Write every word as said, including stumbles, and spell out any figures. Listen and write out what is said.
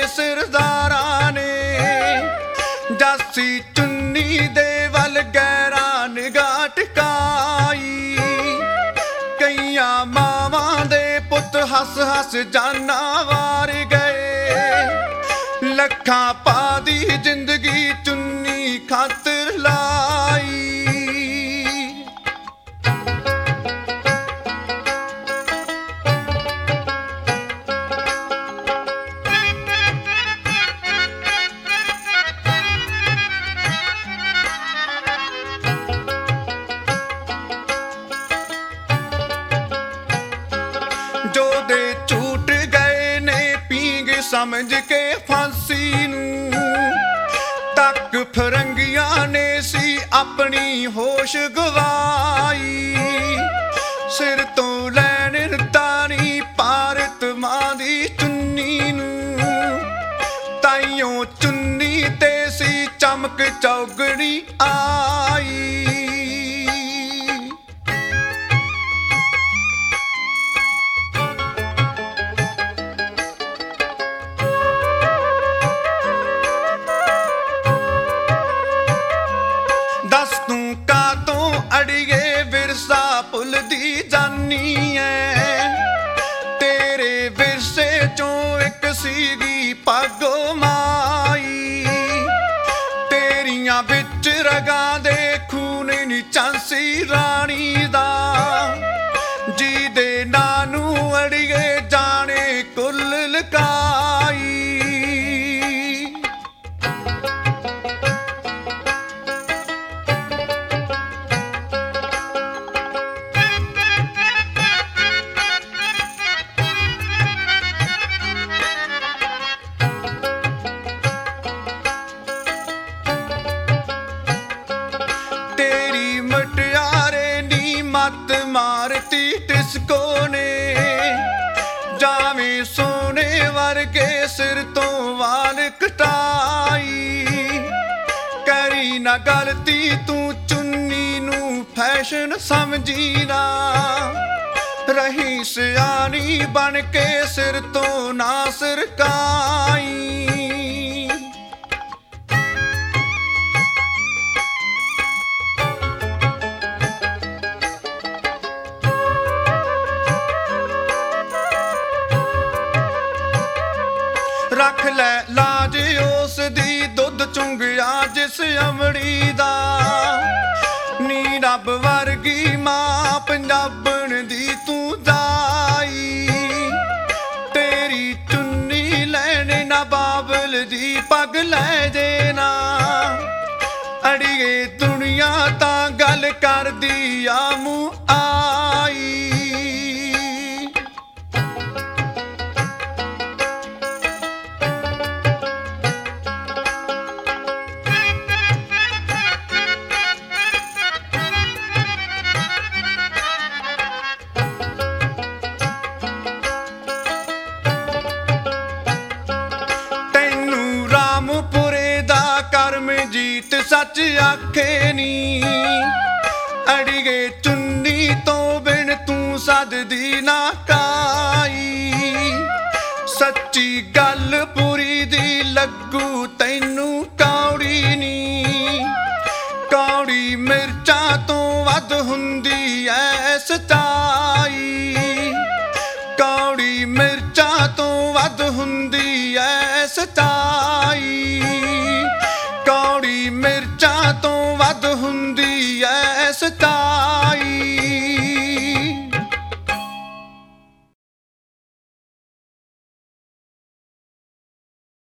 सिरदारां ने जासी चुन्नी दे वल गैरा निगाह टिकाई। कईयां मावां दे पुत हस हस जाना वार गए, लखां पा दी जिंदगी चुन्नी खातिर लाई। जो दे छूट गए ने पींग समझ के फांसी नूं, तक फिरंगियां ने सी अपनी होश गवाई। सिर तो लैन तारी पारत मां दी चुन्नी नूं, ताइयों चुन्नी ते सी चमक चौगड़ी आई। दस तू का तो अड़िए विरसा भुलदी जानी है, तेरे विरसे चों एक सीगी पग माई। तेरियां बिच रगां दे खून नी झांसी रानी दा, जी दे नानू अड़िए जाने कुल लकाई। तेरी मटियारे नी मत मारती टिस्को ने, जावे सोने वर्गे सिर तो वाल कटाई। करी ना गलती तू चुन्नी नू फैशन समझी ना, रही सियानी बन के सिर तो ना सरकाई। रख लै लाज उस दी दुध चुंगिया जिस अमड़ी दा, नी रब वर्गी मां पंजाबण दी तू दाई। तेरी चुन्नी लैने ना बाबल दी पग लै देना, अड़िए दुनिया तां गल कर दी आ मूं आई। जीत सच आखे नी, अड़िए चुन्नी तो बिन तू सददी ना काई। सच्ची गल पूरी दी लगू तैनू कौड़ी नी, कौड़ी मिर्चां तो वध हुंदी ऐ सच्चाई। कौड़ी मिर्चां तो वध हुंदी ऐ सच्चाई। कौड़ी मिर्चां तो